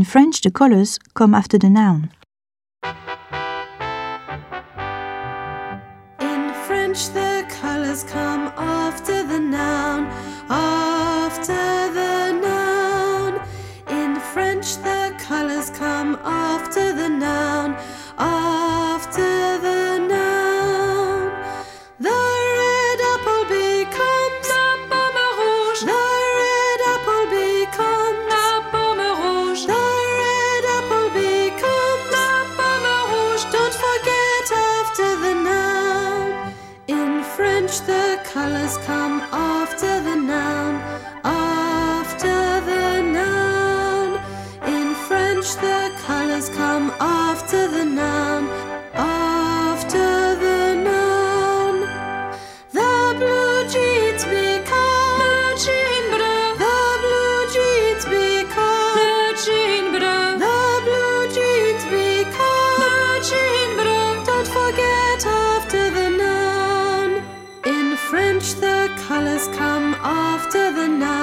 French, the colours come after the noun. In French, the colours come after the noun, after the noun. In French, the colours come after the noun, after the noun. The red apple becomes la pomme rouge. The red apple becomes la pomme rouge. The red apple becomes la pomme rouge. Don't forget after the noun. In French, the colours come after the noun, after the noun. In French, the colours come after the noun, after the noun. The blue jeans become blue jean bleu. The blue jeans become blue jean bleu. The blue jeans become blue jean bleu. Don't forget after the noun. In French, the colours come after the noun.